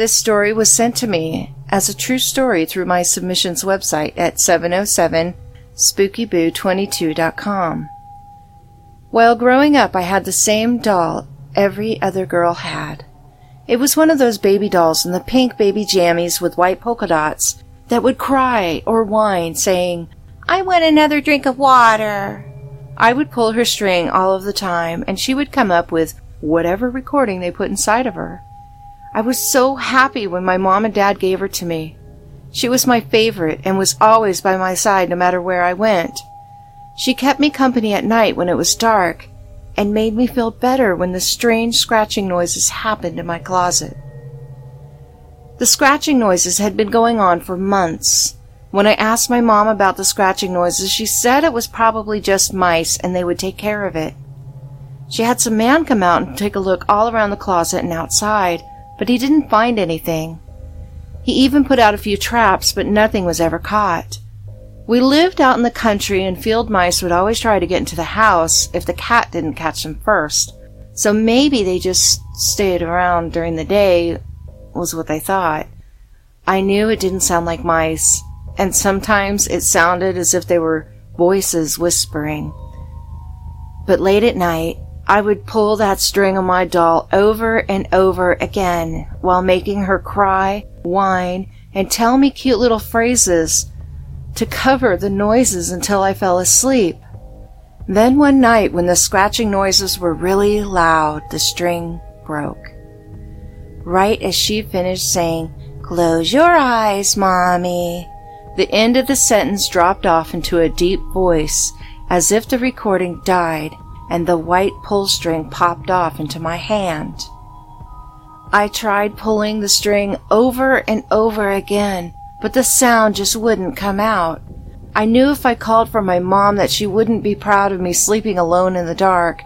This story was sent to me as a true story through my submissions website at 707spookyboo22.com. While growing up, I had the same doll every other girl had. It was one of those baby dolls in the pink baby jammies with white polka dots that would cry or whine, saying, "I want another drink of water." I would pull her string all of the time, and she would come up with whatever recording they put inside of her. I was so happy when my mom and dad gave her to me. She was my favorite and was always by my side no matter where I went. She kept me company at night when it was dark and made me feel better when the strange scratching noises happened in my closet. The scratching noises had been going on for months. When I asked my mom about the scratching noises, she said it was probably just mice and they would take care of it. She had some man come out and take a look all around the closet and outside, but he didn't find anything. He even put out a few traps, but nothing was ever caught. We lived out in the country, and field mice would always try to get into the house if the cat didn't catch them first. So maybe they just stayed around during the day, was what I thought. I knew it didn't sound like mice, and sometimes it sounded as if they were voices whispering. But late at night, I would pull that string on my doll over and over again while making her cry, whine, and tell me cute little phrases to cover the noises until I fell asleep. Then one night, when the scratching noises were really loud, the string broke. Right as she finished saying, "Close your eyes, Mommy," the end of the sentence dropped off into a deep voice, as if the recording died, and the white pull string popped off into my hand. I tried pulling the string over and over again, but the sound just wouldn't come out. I knew if I called for my mom that she wouldn't be proud of me sleeping alone in the dark.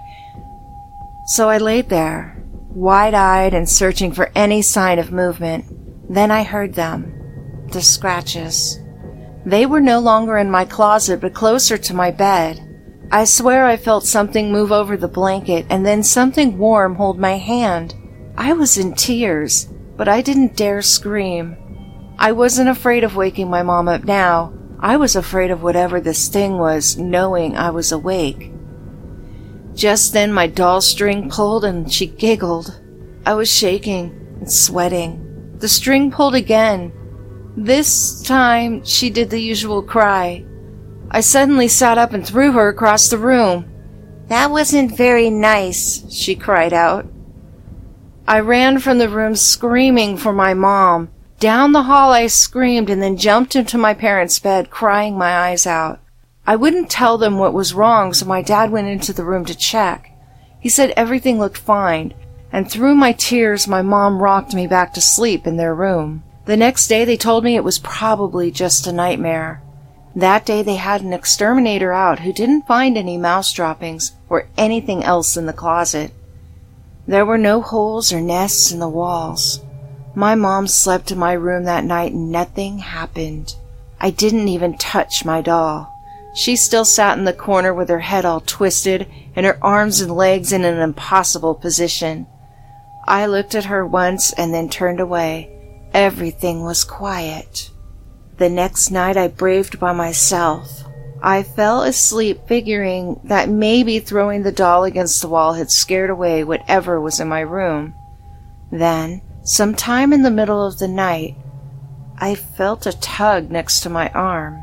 So I laid there, wide-eyed and searching for any sign of movement. Then I heard them, the scratches. They were no longer in my closet, but closer to my bed. I swear I felt something move over the blanket, and then something warm hold my hand. I was in tears, but I didn't dare scream. I wasn't afraid of waking my mom up now. I was afraid of whatever this thing was, knowing I was awake. Just then my doll string pulled and she giggled. I was shaking and sweating. The string pulled again. This time she did the usual cry. I suddenly sat up and threw her across the room. "That wasn't very nice," she cried out. I ran from the room screaming for my mom. Down the hall I screamed and then jumped into my parents' bed, crying my eyes out. I wouldn't tell them what was wrong, so my dad went into the room to check. He said everything looked fine, and through my tears my mom rocked me back to sleep in their room. The next day they told me it was probably just a nightmare. That day they had an exterminator out who didn't find any mouse droppings or anything else in the closet. There were no holes or nests in the walls. My mom slept in my room that night and nothing happened. I didn't even touch my doll. She still sat in the corner with her head all twisted and her arms and legs in an impossible position. I looked at her once and then turned away. Everything was quiet. The next night I braved by myself. I fell asleep figuring that maybe throwing the doll against the wall had scared away whatever was in my room. Then, sometime in the middle of the night, I felt a tug next to my arm.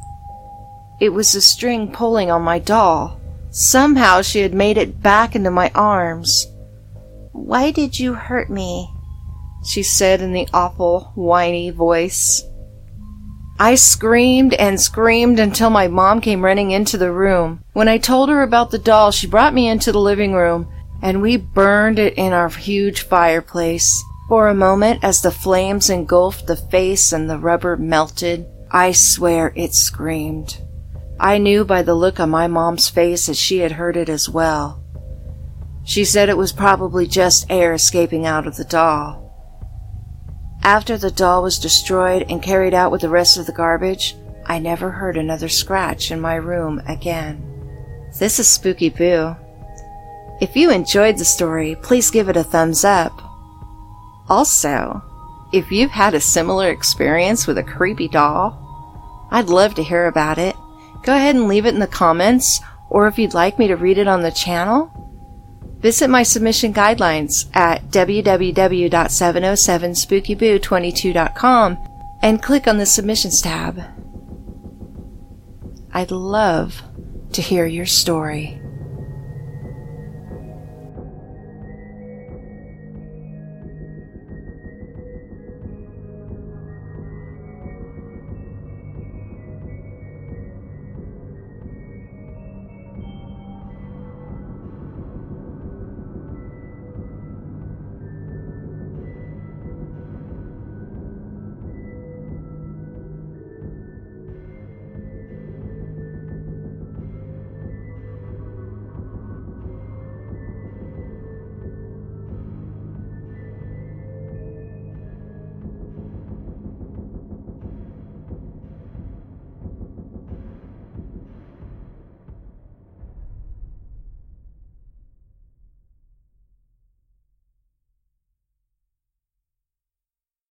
It was the string pulling on my doll. Somehow she had made it back into my arms. "Why did you hurt me?" she said in the awful, whiny voice. I screamed and screamed until my mom came running into the room. When I told her about the doll, she brought me into the living room, and we burned it in our huge fireplace. For a moment, as the flames engulfed the face and the rubber melted, I swear it screamed. I knew by the look on my mom's face that she had heard it as well. She said it was probably just air escaping out of the doll. After the doll was destroyed and carried out with the rest of the garbage, I never heard another scratch in my room again. This is Spooky Boo. If you enjoyed the story, please give it a thumbs up. Also, If you've had a similar experience with a creepy doll, I'd love to hear about it. Go ahead and leave it in the comments, or if you'd like me to read it on the channel, visit my submission guidelines at www.707spookyboo22.com and click on the submissions tab. I'd love to hear your story.